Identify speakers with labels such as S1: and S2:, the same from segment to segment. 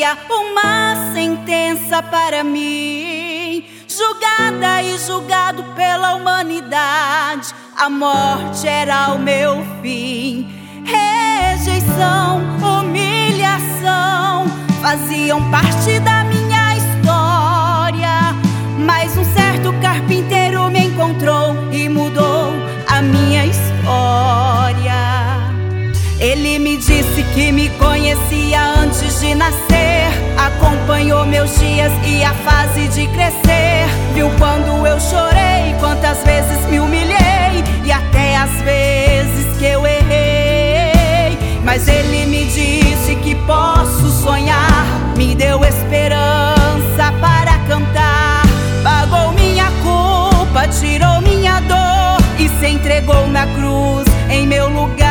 S1: havia uma sentença para mim, julgada e julgado pela humanidade. A morte era o meu fim. Rejeição, humilhação faziam parte da minha história, mas um certo carpinteiro me encontrou e mudou a minha história. Ele me disse que me conhecia antes de nascer, acompanhou meus dias e a fase de crescer. Viu quando eu chorei, quantas vezes me humilhei e até as vezes que eu errei. Mas ele me disse que posso sonhar, me deu esperança para cantar. Pagou minha culpa, tirou minha dor e se entregou na cruz em meu lugar.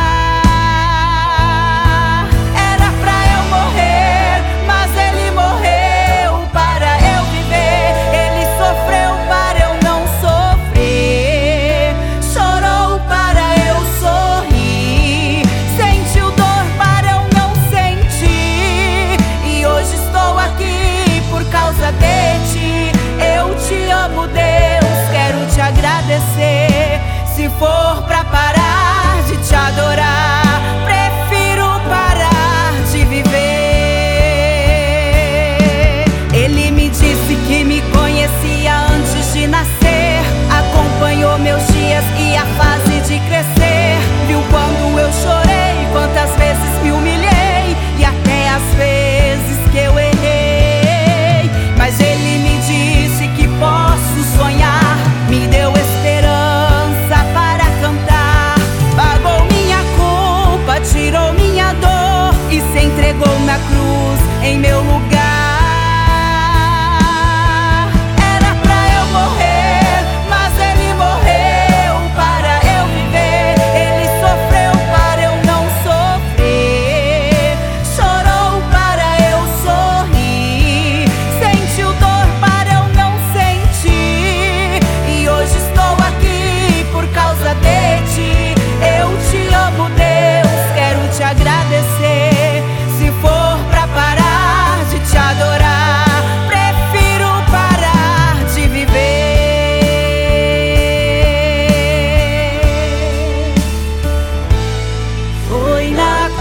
S1: Se for pra parar de te adorar, prefiro parar de viver. Ele me disse que me conhecia antes de nascer, acompanhou meus dias e a fase de crescer. Viu quando eu chorei, quantas vezes me humilhei e até as vezes que eu errei. Mas ele me disse que posso sonhar, me deu esperança para cantar. Pagou minha culpa, tirou minha dor e se entregou na cruz em meu lugar. Era pra eu morrer, mas ele morreu para eu viver. Ele sofreu para eu não sofrer, chorou para eu sorrir, sentiu dor para eu não sentir. E hoje estou aqui por causa de ti. Eu te amo, Deus, quero te agradecer. Se for pra parar de te adorar, prefiro parar de viver. Foi na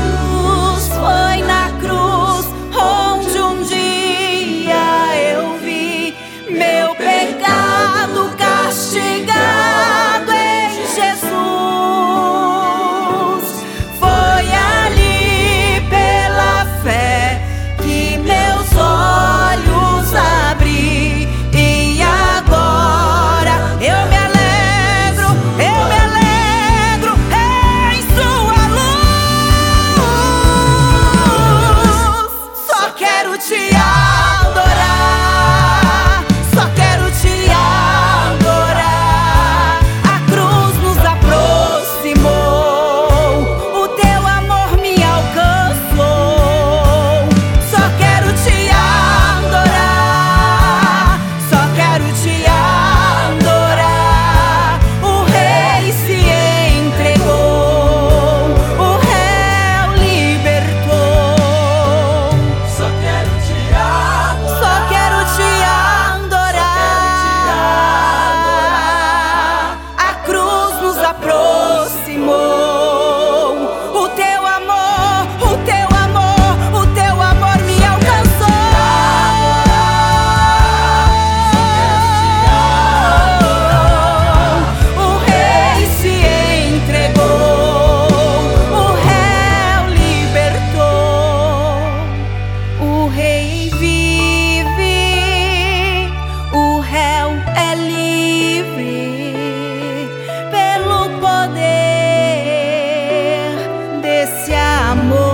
S1: cruz onde um dia eu vi meu pecado castigado em Jesus. Foi ali pela fé que meus olhos abri e agora eu me alegro em sua luz. Só quero te adorar, só quero te adorar. A cruz nos aproximou, o teu amor me alcançou. Só quero te adorar, só quero te adorar. O rei se entregou, o réu libertou. Só quero te adorar, só quero te adorar. A cruz nos aproximou, o teu amor, o teu amor, o teu amor me alcançou. O rei se entregou, o réu libertou. O rei vive, o réu é livre pelo poder desse amor.